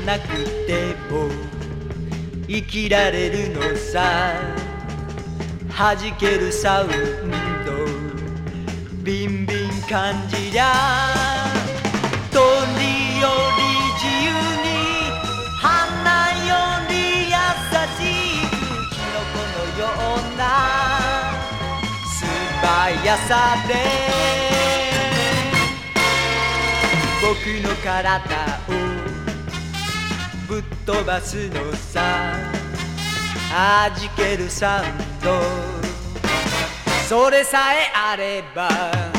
なくても生きられるのさ。弾けるサウンドビンビン感じりゃ鳥より自由に花より優しくキノコのような素早さで僕の体をぶっ飛ばすのさ。弾けるサウンドそれさえあれば